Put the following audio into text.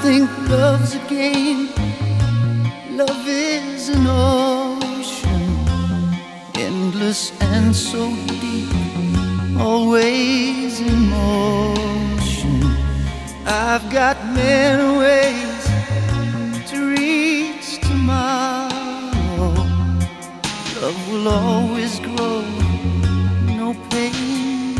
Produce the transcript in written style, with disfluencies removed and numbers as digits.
think love's a game. Love is an ocean, endless and so deep, always in motion. I've got memories